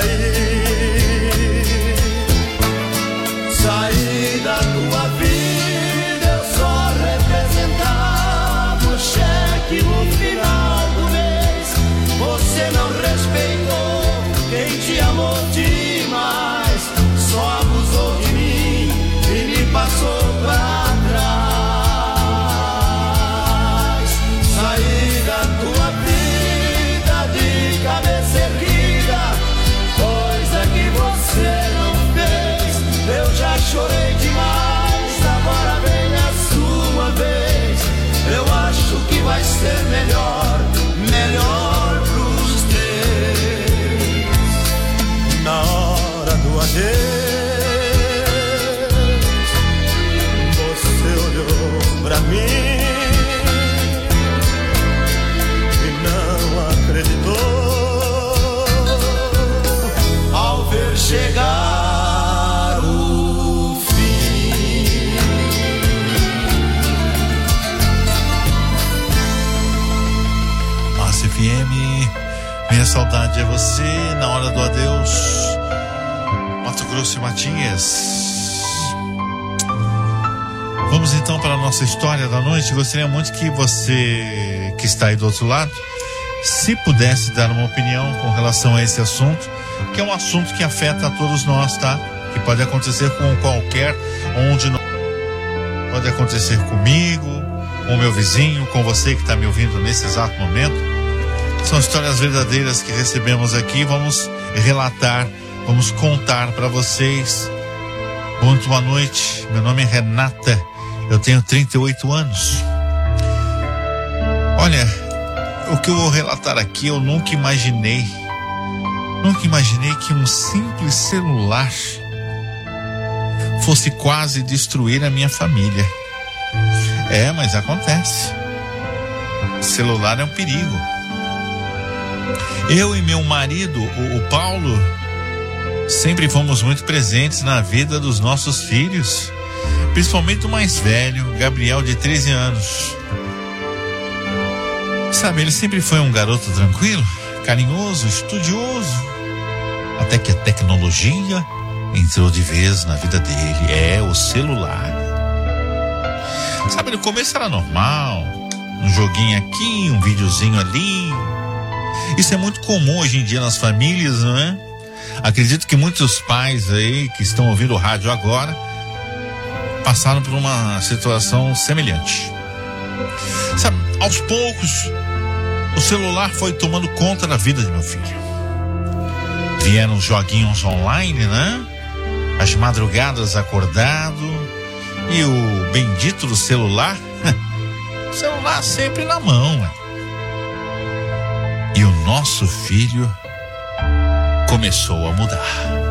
Saí da tua vida, eu só representava o cheque no final do mês. Você não respeitou quem te amou demais, só abusou de mim e me passou pra trás. Saí da tua vida de cabeça erguida, coisa que você não fez. Eu já chorei demais, agora vem a sua vez. Eu acho que vai ser melhor, melhor pros três. Na hora do adeus, você olhou pra mim e não acreditou ao ver chegar o fim. Massa FM, minha saudade é você, na hora do adeus. Mato Grosso e Matias. Vamos então para a nossa história da noite. Gostaria muito que você, que está aí do outro lado, se pudesse dar uma opinião com relação a esse assunto, que é um assunto que afeta a todos nós, tá? Que pode acontecer com qualquer um de nós. Pode acontecer comigo, com o meu vizinho, com você que está me ouvindo nesse exato momento. São histórias verdadeiras que recebemos aqui. Vamos relatar, vamos contar para vocês. Muito boa noite, meu nome é Renata, eu tenho 38 anos. Olha, o que eu vou relatar aqui, eu nunca imaginei que um simples celular fosse quase destruir a minha família. É, mas acontece. O celular é um perigo. Eu e meu marido, o Paulo, sempre fomos muito presentes na vida dos nossos filhos, principalmente o mais velho, Gabriel, de 13 anos. Sabe, ele sempre foi um garoto tranquilo, carinhoso, estudioso, até que a tecnologia entrou de vez na vida dele. O celular. Sabe, no começo era normal, um joguinho aqui, um videozinho ali. Isso é muito comum hoje em dia nas famílias, não é? Acredito que muitos pais aí que estão ouvindo o rádio agora passaram por uma situação semelhante. Sabe, aos poucos o celular foi tomando conta da vida de meu filho. Vieram os joguinhos online, né? As madrugadas acordado e o bendito do celular, o celular sempre na mão, né? E o nosso filho começou a mudar.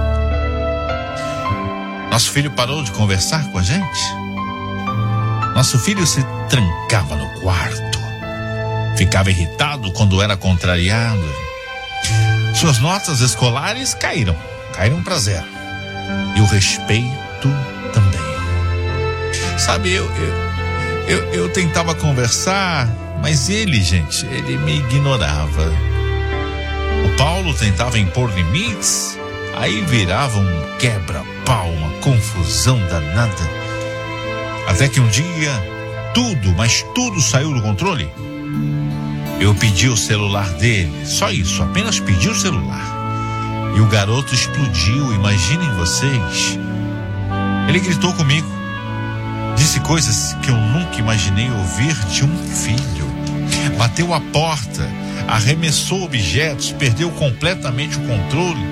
Nosso filho parou de conversar com a gente. Nosso filho se trancava no quarto, ficava irritado quando era contrariado. Suas notas escolares caíram para zero. E o respeito também. Sabe, eu tentava conversar, mas ele me ignorava. O Paulo tentava impor limites, aí virava um quebra-pau, uma confusão danada. Até que um dia, mas tudo saiu do controle. Eu pedi o celular dele, só isso, apenas pedi o celular. E o garoto explodiu, imaginem vocês. Ele gritou comigo, disse coisas que eu nunca imaginei ouvir de um filho. Bateu a porta, arremessou objetos, perdeu completamente o controle.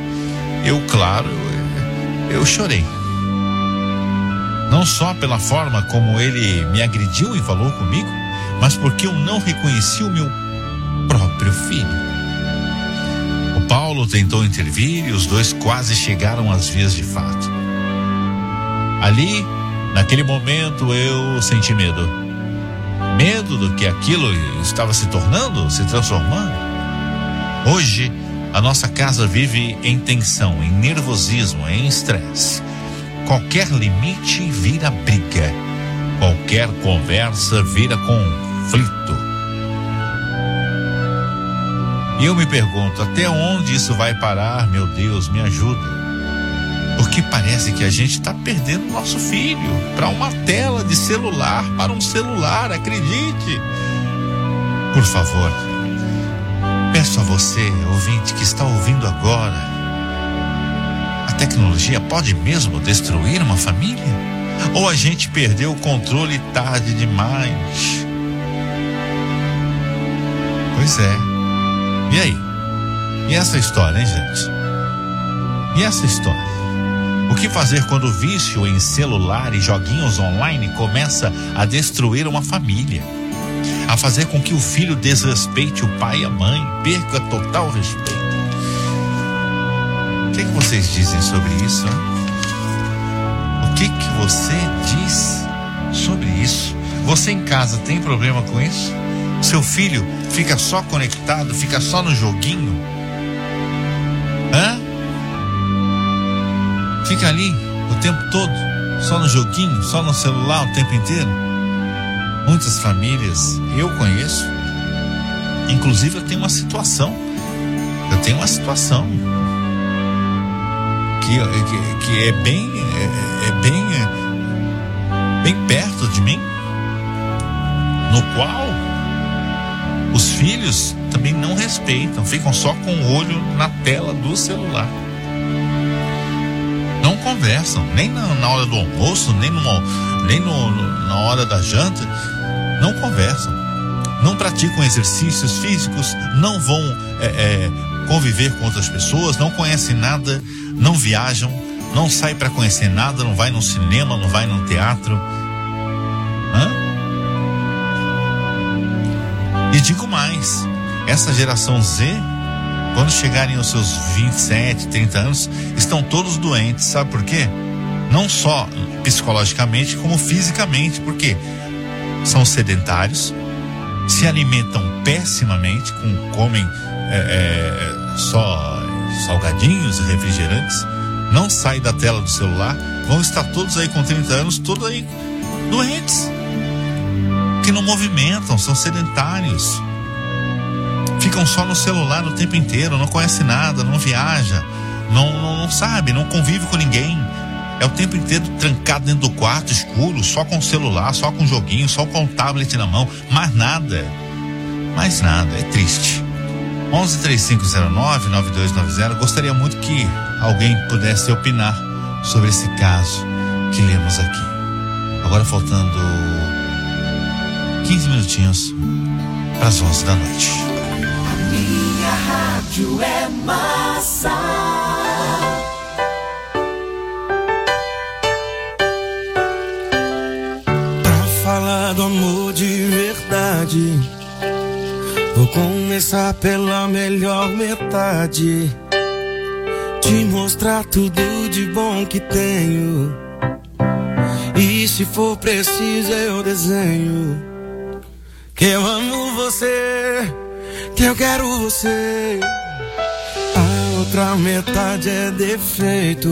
Eu chorei. Não só pela forma como ele me agrediu e falou comigo, mas porque eu não reconheci o meu próprio filho. O Paulo tentou intervir e os dois quase chegaram às vias de fato. Ali, naquele momento, eu senti medo. Medo do que aquilo estava se transformando. Hoje, a nossa casa vive em tensão, em nervosismo, em estresse. Qualquer limite vira briga. Qualquer conversa vira conflito. E eu me pergunto, até onde isso vai parar? Meu Deus, me ajuda. Porque parece que a gente está perdendo nosso filho para uma tela de celular, para um celular, acredite. Por favor, peço a você, ouvinte, que está ouvindo agora, a tecnologia pode mesmo destruir uma família? Ou a gente perdeu o controle tarde demais? Pois é. E aí? E essa história, hein, gente? E essa história? O que fazer quando o vício em celular e joguinhos online começa a destruir uma família? A fazer com que o filho desrespeite o pai e a mãe, perca total respeito. O que vocês dizem sobre isso, hein? O que você diz sobre isso? Você em casa tem problema com isso? Seu filho fica só conectado, fica só no joguinho? Hã? Fica ali o tempo todo, só no joguinho, só no celular o tempo inteiro? Muitas famílias eu conheço, inclusive eu tenho uma situação que é bem perto de mim, no qual os filhos também não respeitam, ficam só com o olho na tela do celular. Não conversam, nem na hora do almoço, nem na hora da janta. Não conversam, não praticam exercícios físicos, não vão conviver com outras pessoas, não conhecem nada, não viajam, não saem para conhecer nada, não vai no cinema, não vai no teatro. E digo mais, essa geração Z, quando chegarem aos seus 27, 30 anos, estão todos doentes, sabe por quê? Não só psicologicamente, como fisicamente, porque são sedentários, se alimentam pessimamente, comem só salgadinhos e refrigerantes, não saem da tela do celular, vão estar todos aí com 30 anos, todos aí doentes, que não movimentam, são sedentários, ficam só no celular o tempo inteiro, não conhece nada, não viaja, não sabe, não convive com ninguém. É o tempo inteiro trancado dentro do quarto, escuro, só com o celular, só com o joguinho, só com o tablet na mão. Mais nada. É triste. 113509-9290. Gostaria muito que alguém pudesse opinar sobre esse caso que lemos aqui. Agora faltando 15 minutinhos para as 11 da noite. A minha rádio é massa. Do amor de verdade, vou começar pela melhor metade, te mostrar tudo de bom que tenho, e se for preciso eu desenho que eu amo você, que eu quero você. A outra metade é defeito,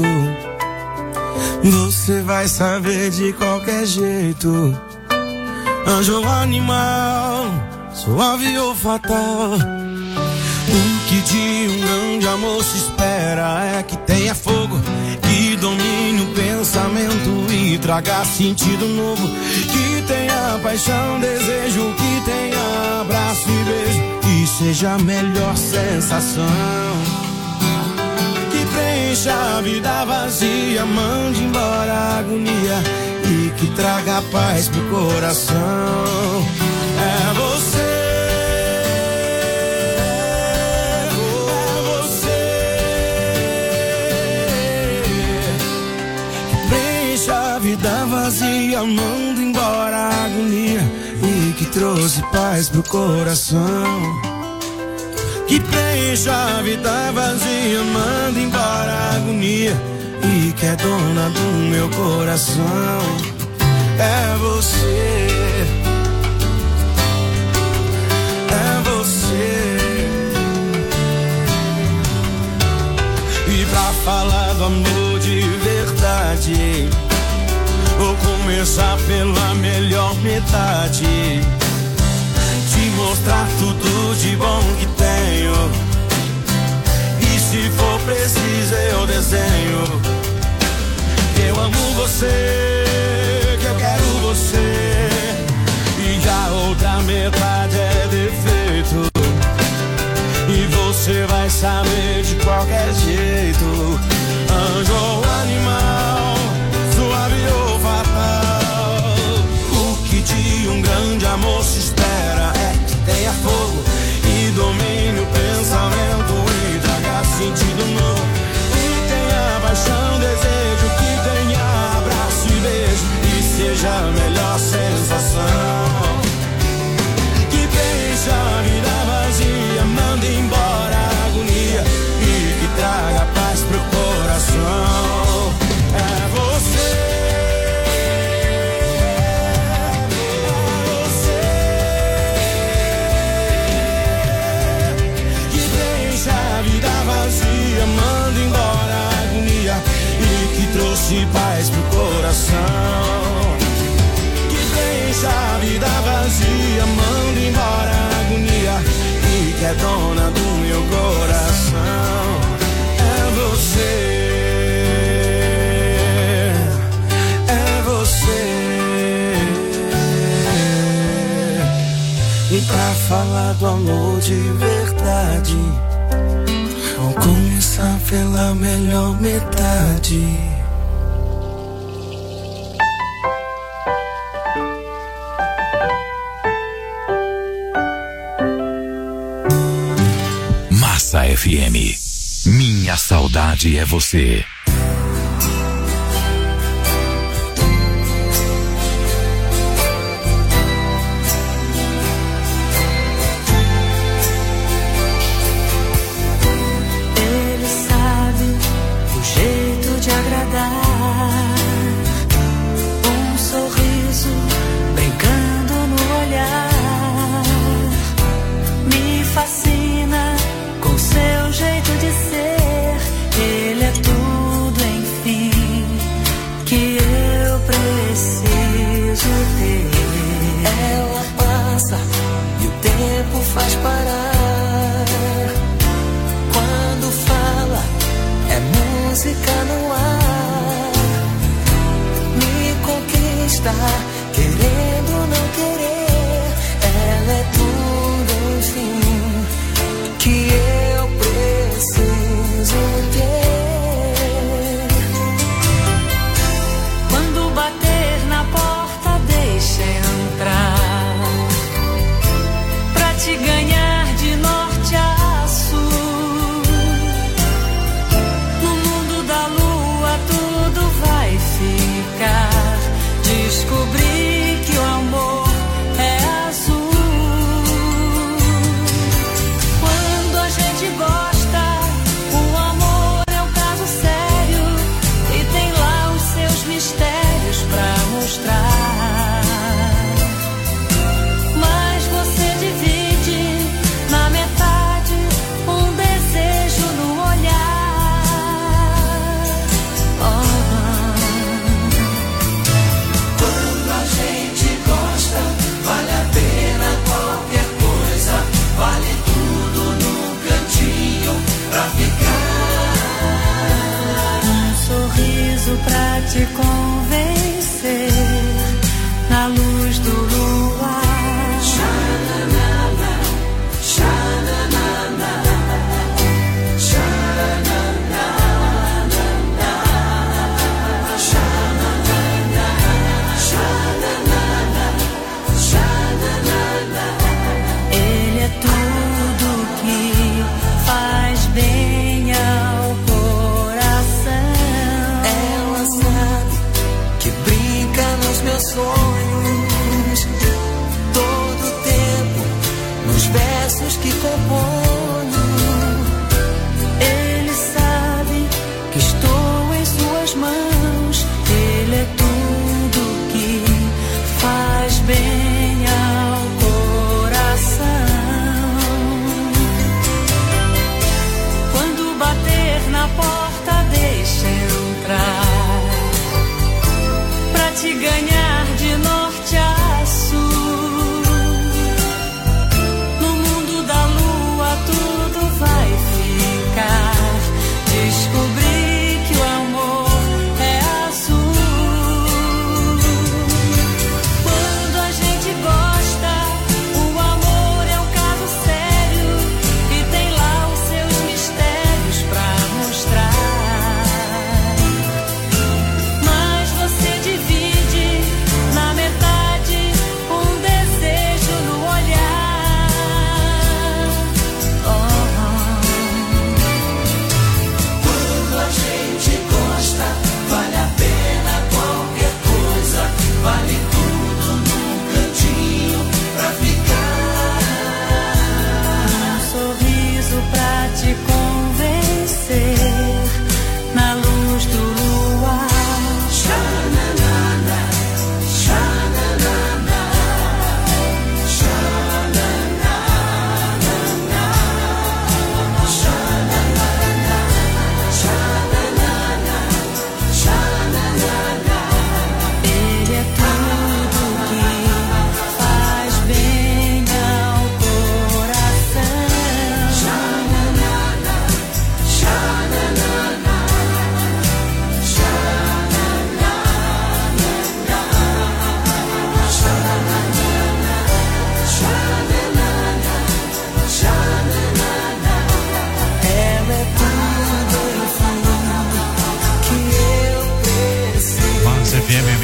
você vai saber de qualquer jeito. Anjo ou animal, suave ou fatal, o que de um grande amor se espera é que tenha fogo, que domine o pensamento e traga sentido novo, que tenha paixão, desejo, que tenha abraço e beijo, e seja a melhor sensação, que preencha a vida vazia, mande embora a agonia e que traga paz pro coração. É você, que preenche a vida vazia, manda embora a agonia e que trouxe paz pro coração. Que preenche a vida vazia, manda embora a agonia e que é dona do meu coração. É você, é você. E pra falar do amor de verdade, vou começar pela melhor metade, te mostrar tudo de bom que tenho. E se for preciso eu desenho. Eu amo você, que eu quero você. E a outra metade é defeito. E você vai saber de qualquer jeito. Anjo ou animal, suave ou fatal. O que de um grande amor se espera é que tenha fogo e domine o pensamento e traga sentido novo. E tenha paixão, desejo, que tenha abraço e beijo e seja a melhor sensação. Que deixa a vida vazia, manda embora a agonia e que traga paz pro coração. É você. Manda embora a agonia e que trouxe paz pro coração. Que deixa a vida vazia, manda embora a agonia e que é dona do meu coração. É você, é você. E pra falar do amor de verdade, vou começar pela melhor metade. Massa FM. Minha saudade é você. Faz parar. Quando fala, é música no ar. Me conquista, querendo ou não querer. Ela é tudo, enfim, que eu preciso ter. Quando bater na porta, deixa entrar. Te ganhar de norte a sul. No mundo da lua tudo vai ficar. Descobri que o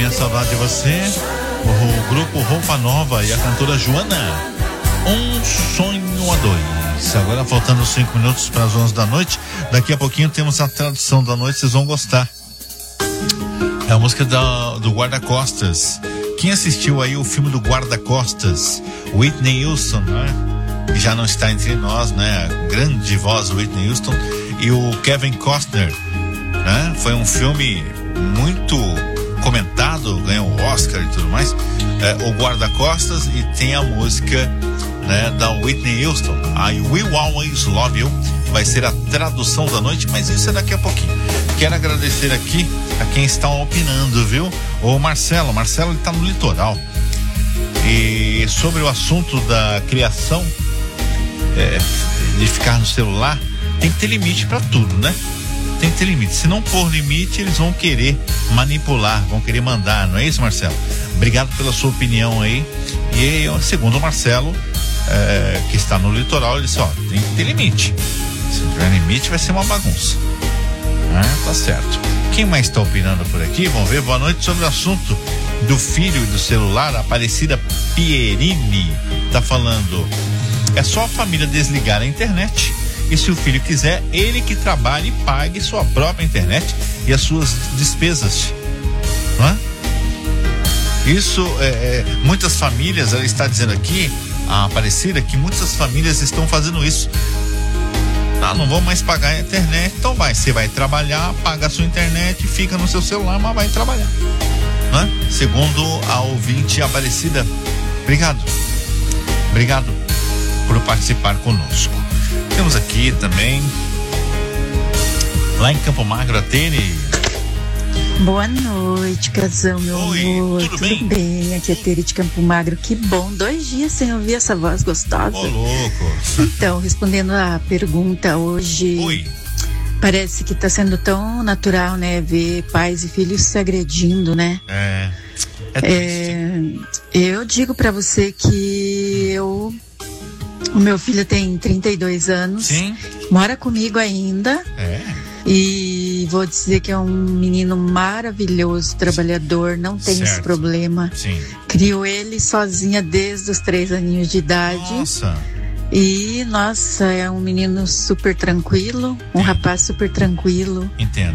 Minha Saudade de Você, o grupo Roupa Nova e a cantora Joana, Um Sonho a Dois. Agora faltando 5 minutos para as 11 da noite. Daqui a pouquinho temos a tradução da noite, vocês vão gostar. É a música do Guarda-Costas. Quem assistiu aí o filme do Guarda-Costas, Whitney Houston, né? Que já não está entre nós, né? A grande voz Whitney Houston e o Kevin Costner, né? Foi um filme muito comentado, ganhou o Oscar e tudo mais. O Guarda-Costas, e tem a música, né, da Whitney Houston, I Will Always Love You. Vai ser a tradução da noite, mas isso é daqui a pouquinho. Quero agradecer aqui a quem está opinando, viu? O Marcelo ele está no litoral. E sobre o assunto da criação, de ficar no celular, tem que ter limite para tudo, né? Tem que ter limite. Se não pôr limite, eles vão querer manipular, vão querer mandar, não é isso, Marcelo? Obrigado pela sua opinião aí. E segundo o Marcelo, que está no litoral, ele disse, tem que ter limite. Se não tiver limite, vai ser uma bagunça. Tá certo. Quem mais está opinando por aqui? Vamos ver. Boa noite. Sobre o assunto do filho e do celular, a Aparecida Pierini está falando: é só a família desligar a internet, e se o filho quiser, ele que trabalhe e pague sua própria internet e as suas despesas, não é? Isso, muitas famílias, ela está dizendo aqui, a Aparecida, que muitas famílias estão fazendo isso. Não vou mais pagar a internet, então você vai trabalhar, paga a sua internet, fica no seu celular, mas vai trabalhar, não é? Segundo a ouvinte Aparecida, obrigado por participar conosco. Temos aqui também, lá em Campo Magro, a Tere. Boa noite, casão, meu amor. Tudo bem? Aqui é a Tere de Campo Magro. Que bom, 2 dias sem ouvir essa voz gostosa. Ô, louco. Então, respondendo a pergunta hoje. Oi. Parece que tá sendo tão natural, né? Ver pais e filhos se agredindo, né? Eu digo pra você que o meu filho tem 32 anos. Sim. Mora comigo ainda. E vou dizer que é um menino maravilhoso, trabalhador, não tem esse problema. Sim. Crio ele sozinha desde os 3 aninhos de idade. Nossa. E, é um menino super tranquilo, um rapaz super tranquilo. Entendo.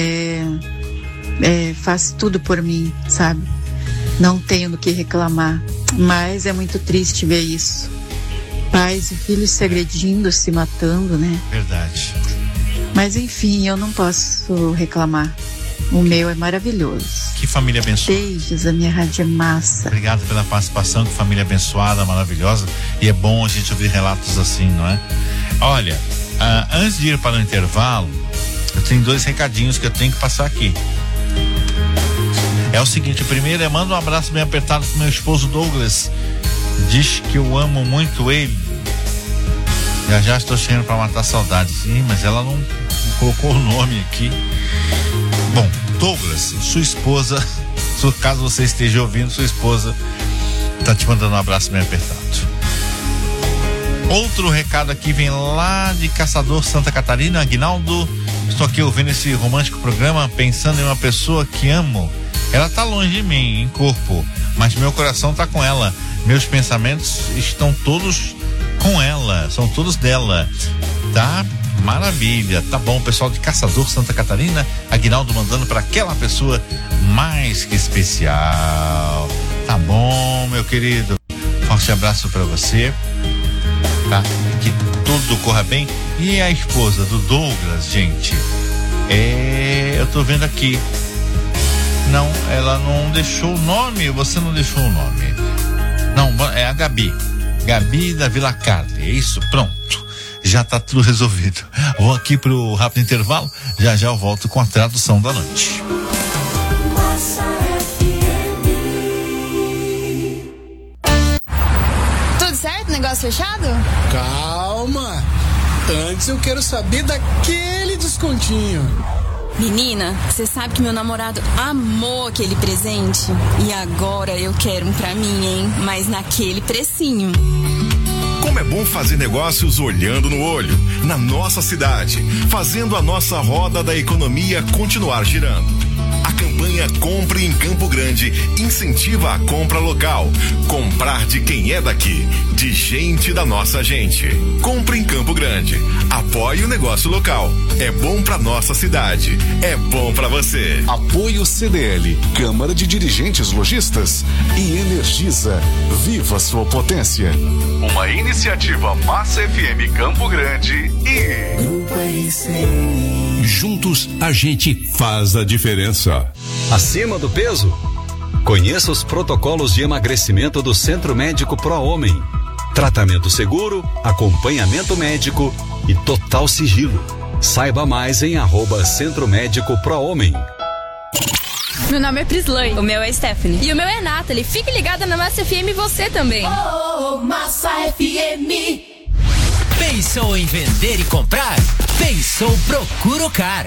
Faz tudo por mim, sabe? Não tenho do que reclamar. Mas é muito triste ver isso. Pais e filhos se agredindo, se matando, né? Verdade. Mas enfim, eu não posso reclamar. O meu é maravilhoso. Que família abençoada. Beijos, a minha rádio é massa. Obrigado pela participação, que família abençoada, maravilhosa. E é bom a gente ouvir relatos assim, não é? Olha, antes de ir para o intervalo, eu tenho 2 recadinhos que eu tenho que passar aqui. É o seguinte: o primeiro manda um abraço bem apertado pro meu esposo Douglas. Diz que eu amo muito ele. Já estou chegando para matar saudades. Sim, mas ela não colocou o nome aqui. Bom, Douglas, sua esposa, caso você esteja ouvindo, sua esposa tá te mandando um abraço bem apertado. Outro recado aqui vem lá de Caçador, Santa Catarina. Aguinaldo, estou aqui ouvindo esse romântico programa, pensando em uma pessoa que amo. Ela tá longe de mim, em corpo, mas meu coração tá com ela. Meus pensamentos estão todos com ela, são todos dela. Tá maravilha, tá bom, pessoal de Caçador, Santa Catarina. Aguinaldo mandando para aquela pessoa mais que especial. Tá bom, meu querido, forte abraço para você, tá? Que tudo corra bem. E a esposa do Douglas, gente, eu tô vendo aqui, não, ela não deixou o nome. Você não deixou o nome? Não, é a Gabi da Vila Carne, é isso? Pronto, já tá tudo resolvido. Vou aqui pro rápido intervalo, já eu volto com a tradução da noite. Tudo certo? Negócio fechado? Calma, antes eu quero saber daquele descontinho. Menina, você sabe que meu namorado amou aquele presente? E agora eu quero um pra mim, hein? Mas naquele precinho. Como é bom fazer negócios olhando no olho, na nossa cidade, fazendo a nossa roda da economia continuar girando. A campanha Compre em Campo Grande incentiva a compra local. Comprar de quem é daqui, de gente da nossa gente. Compre em Campo Grande. Apoie o negócio local. É bom pra nossa cidade. É bom pra você. Apoio CDL, Câmara de Dirigentes Lojistas e Energisa. Viva sua potência. Uma iniciativa Massa FM Campo Grande e Grupo RCN. Juntos a gente faz a diferença. Acima do peso? Conheça os protocolos de emagrecimento do Centro Médico Pro Homem. Tratamento seguro, acompanhamento médico e total sigilo. Saiba mais em @Centro Médico Pro Homem. Meu nome é Prislane. O meu é Stephanie. E o meu é Nathalie. Fique ligada na Massa FM, você também. Massa FM. Pensou em vender e comprar? Pensou Procuro-Car.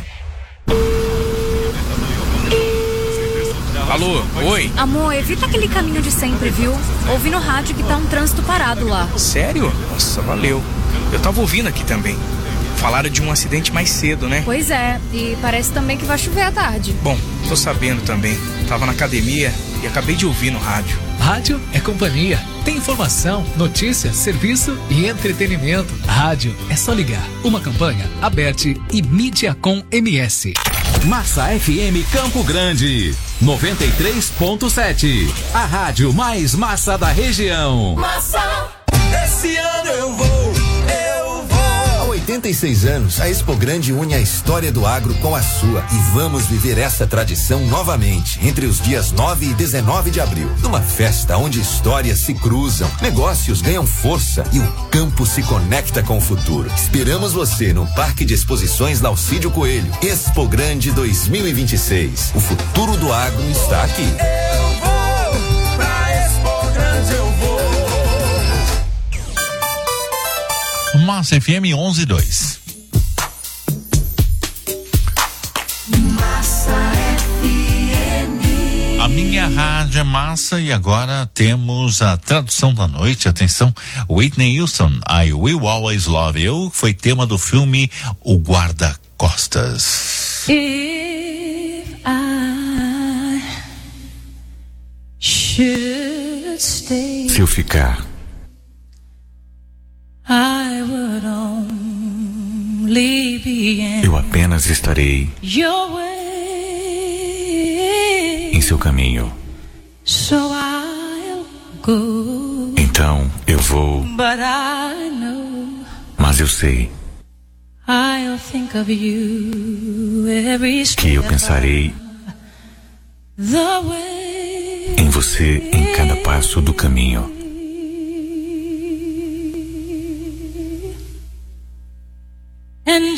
Alô, oi. Amor, evita aquele caminho de sempre, viu? Ouvi no rádio que tá um trânsito parado lá. Sério? Nossa, valeu. Eu tava ouvindo aqui também. Falaram de um acidente mais cedo, né? Pois é, e parece também que vai chover à tarde. Bom, tô sabendo também. Tava na academia e acabei de ouvir no rádio. Rádio é companhia. Tem informação, notícia, serviço e entretenimento. Rádio é só ligar. Uma campanha, Aberte e Mídiacom MS. Massa FM Campo Grande 93.7. A rádio mais massa da região. Massa. Esse ano eu vou. Há 86 anos, a Expo Grande une a história do agro com a sua e vamos viver essa tradição novamente entre os dias 9 e 19 de abril, numa festa onde histórias se cruzam, negócios ganham força e o campo se conecta com o futuro. Esperamos você no Parque de Exposições Laucídio Coelho. Expo Grande 2026. O futuro do agro está aqui. Eu vou pra Expo Grande, eu vou. Massa FM 11.2. Massa FM. A minha rádio é massa e agora temos a tradução da noite. Atenção, Whitney Houston, I Will Always Love You, foi tema do filme O Guarda-Costas. If I should stay, Se eu ficar, I would only be in eu apenas estarei your way. em seu caminho. So I'll go. Então eu vou, But I know mas eu sei I'll think of you every que eu step pensarei of the way. em você em cada passo do caminho. And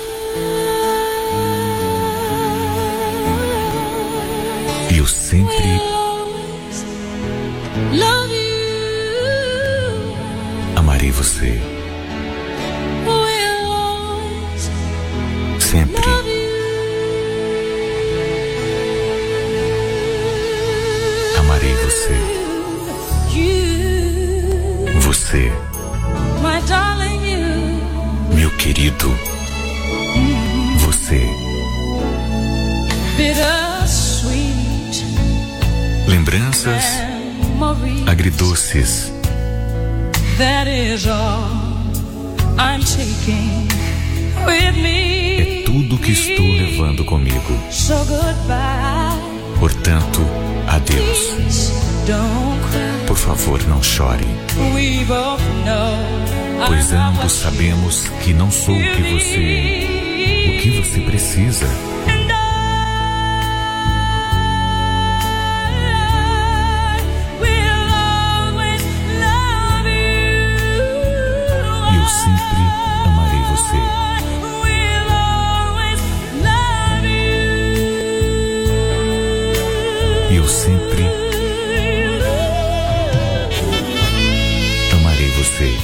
E eu sempre love you. amarei você. Will always Sempre love you. amarei você. You, Você, my darling, you. meu querido. Você. Bittersweet Lembranças memories. agridoces. That is all I'm taking with me. É tudo que estou levando comigo. So goodbye. Portanto, adeus. Please don't cry. Por favor, não chore, We both know pois I'm not ambos what sabemos que não sou o que você precisa. And I will always love you. E eu sempre amarei você. Will always love you. E eu sempre amarei você.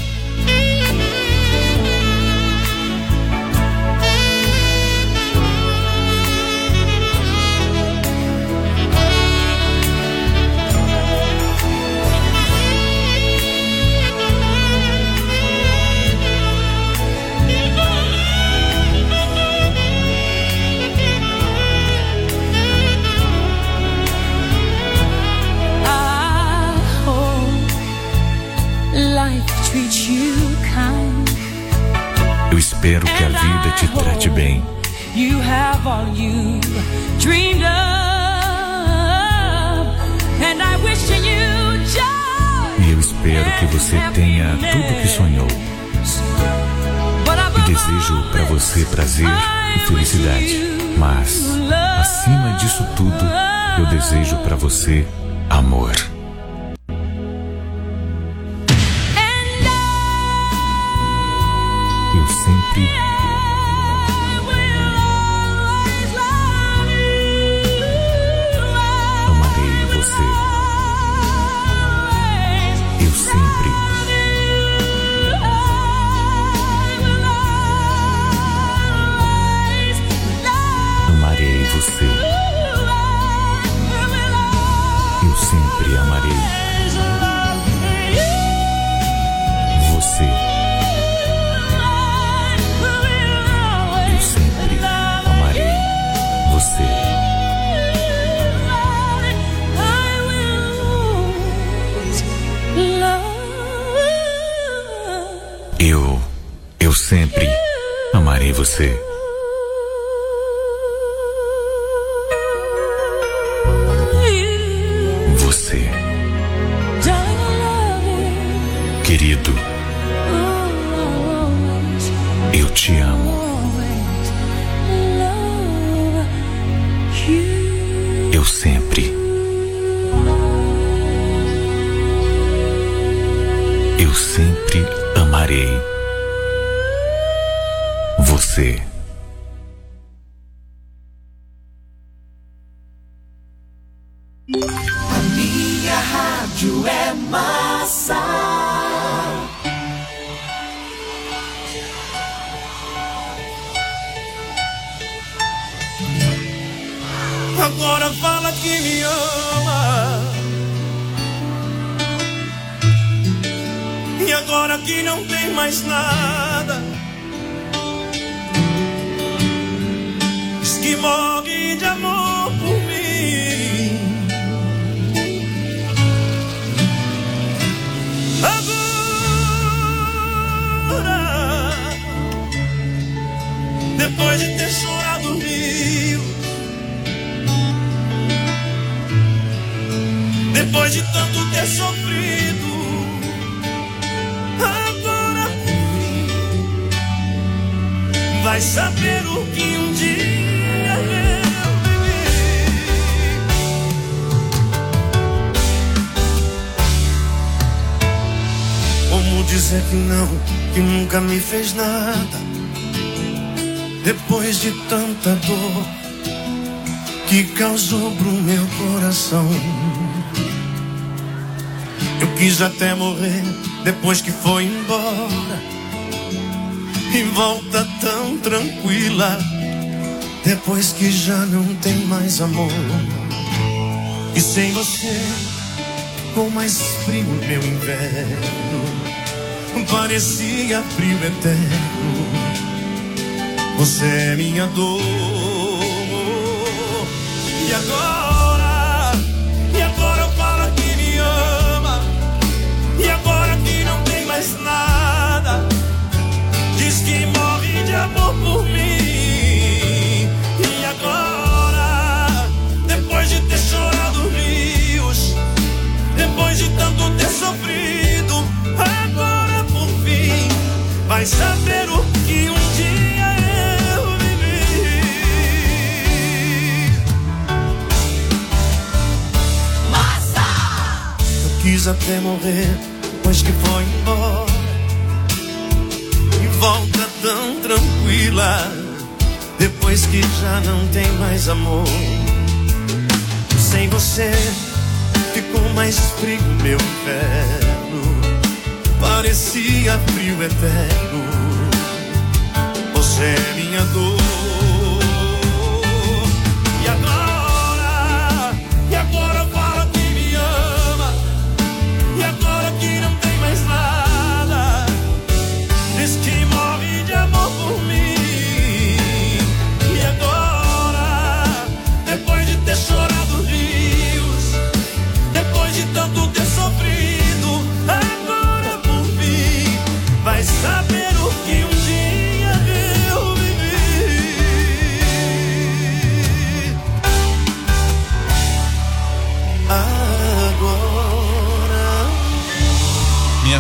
bem. You have all you dreamed of, and I wish you joy. E eu espero que você tenha tudo que sonhou. E desejo para você prazer e felicidade. Mas, acima disso tudo, eu desejo para você amor. Eu sempre amarei você. Eu sempre amarei você. Eu sempre amarei você. Eu sempre amarei você. Eu sempre amarei você. Você, querido, eu te amo. Eu sempre. Eu sempre amarei você. A minha rádio é massa. Agora fala que me ama. E agora que não tem mais nada, diz que morre de amor por mim. Agora, depois de ter chorado mil, depois de tanto ter sofrido, agora por fim vai saber o que um dia eu vivi. Como dizer que não, que nunca me fez nada, depois de tanta dor que causou pro meu coração. Eu quis até morrer depois que foi embora, e volta tão tranquila depois que já não tem mais amor. E sem você ficou mais frio meu inverno, parecia frio eterno. Você é minha dor. E agora eu falo que me ama, e agora que não tem mais nada, diz que morre de amor por mim. E agora, depois de ter chorado rios, depois de tanto ter sofrido, agora por fim vai saber o que um dia eu vivi. Massa! Eu quis até morrer depois que foi embora, e volta tão tranquila depois que já não tem mais amor. Sem você ficou mais frio meu inverno, parecia frio eterno. Você é minha dor. E agora fala que me ama, e agora que não tem mais nada, diz que morre de amor por mim. E agora, depois de ter chorado rios, depois de tanto ter sofrido, agora por fim vai saber o que um dia eu vivi.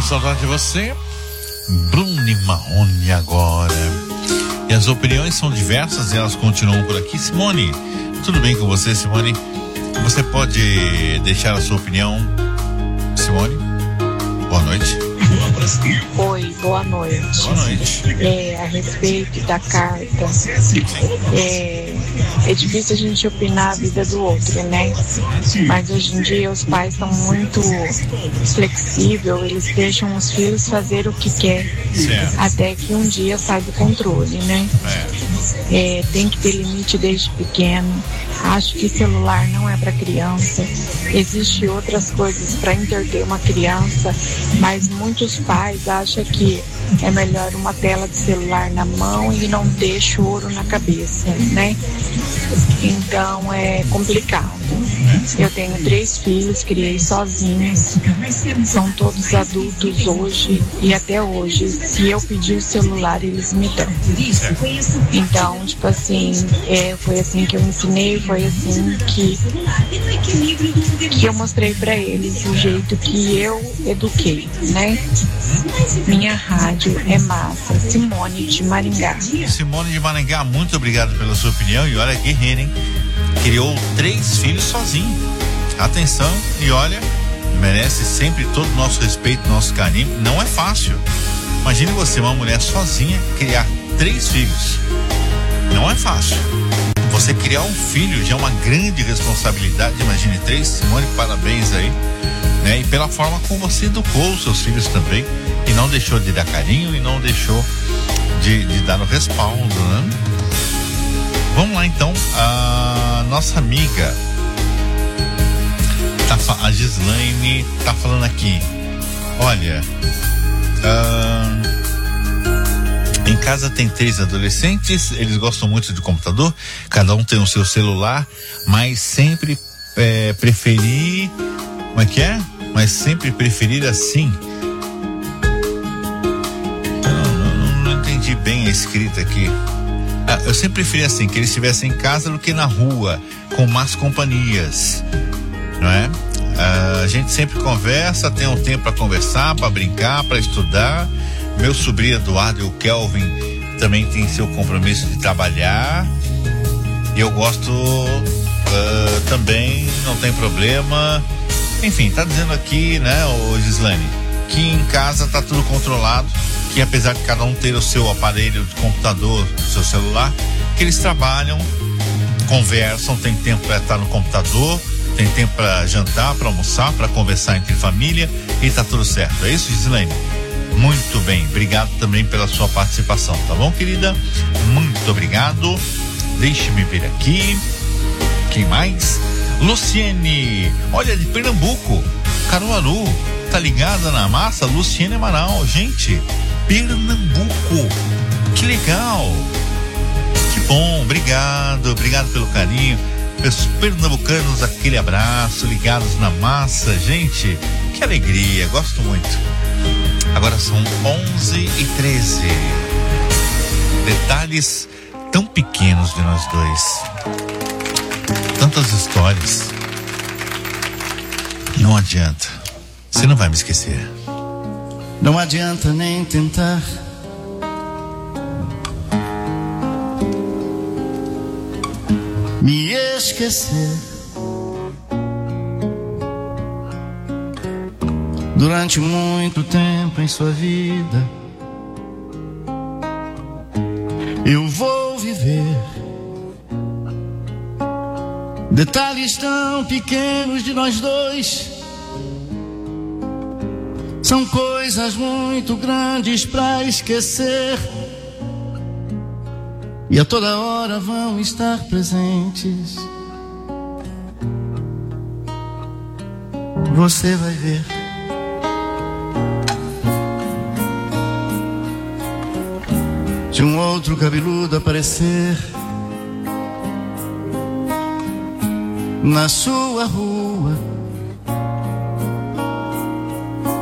saudade de você. Bruno e Marrone agora. E as opiniões são diversas e elas continuam por aqui. Simone, tudo bem com você, Simone? Você pode deixar a sua opinião, Simone? Boa noite. Oi, boa noite. Boa noite. A respeito da carta, é difícil a gente opinar a vida do outro, né? Mas hoje em dia os pais são muito flexíveis, eles deixam os filhos fazer o que quer, até que um dia sai do controle, né? Tem que ter limite desde pequeno. Acho que celular não é para criança. Existem outras coisas para entreter uma criança, mas muitos pais acham que é melhor uma tela de celular na mão e não ter choro na cabeça, né? Então é complicado. Eu tenho 3 filhos, criei sozinhos, são todos adultos hoje e até hoje, se eu pedir o celular, eles me dão. Então, tipo assim, foi assim que eu ensinei, foi assim que eu mostrei pra eles o jeito que eu eduquei, né? Minha rádio é massa. Simone de Maringá. Simone de Maringá, muito obrigado pela sua opinião. E olha, guerreira, hein? Criou 3 filhos sozinho. Atenção, e olha, merece sempre todo o nosso respeito, nosso carinho. Não é fácil. Imagine você, uma mulher sozinha, criar 3 filhos. Não é fácil. Você criar um filho já é uma grande responsabilidade. Imagine 3, Simone, parabéns aí, né? E pela forma como você educou os seus filhos também, e não deixou de dar carinho e não deixou de dar o respaldo, né? Vamos lá então, a nossa amiga a Gislaine tá falando aqui, olha, em casa tem 3 adolescentes, eles gostam muito de computador, cada um tem o seu celular, mas sempre preferir, como é que é? Mas sempre preferir assim. Não entendi bem a escrita aqui. Eu sempre preferi assim, que eles estivessem em casa do que na rua, com más companhias, não é? A gente sempre conversa, tem um tempo para conversar, para brincar, para estudar. Meu sobrinho Eduardo e o Kelvin também tem seu compromisso de trabalhar. E eu gosto também, não tem problema. Enfim, tá dizendo aqui, né, ô Gislaine, que em casa tá tudo controlado, que apesar de cada um ter o seu aparelho de computador, o seu celular, que eles trabalham, conversam, tem tempo para estar no computador, tem tempo para jantar, para almoçar, para conversar entre família, e tá tudo certo. É isso, Gislaine? Muito bem, obrigado também pela sua participação, tá bom, querida? Muito obrigado. Deixe-me ver aqui. Quem mais? Luciene, olha, de Pernambuco, Caruaru, tá ligada na massa? Luciene Amaral, gente, Pernambuco, que legal, que bom, obrigado pelo carinho. Os pernambucanos, aquele abraço, ligados na massa, gente, que alegria, gosto muito. Agora são 11h13. Detalhes tão pequenos de nós dois, tantas histórias. Não adianta, você não vai me esquecer. Não adianta nem tentar. Me esquecer. Durante muito tempo em sua vida, eu vou viver detalhes tão pequenos de nós dois. São coisas muito grandes pra esquecer, e a toda hora vão estar presentes. Você vai ver. Se um outro cabeludo aparecer na sua rua,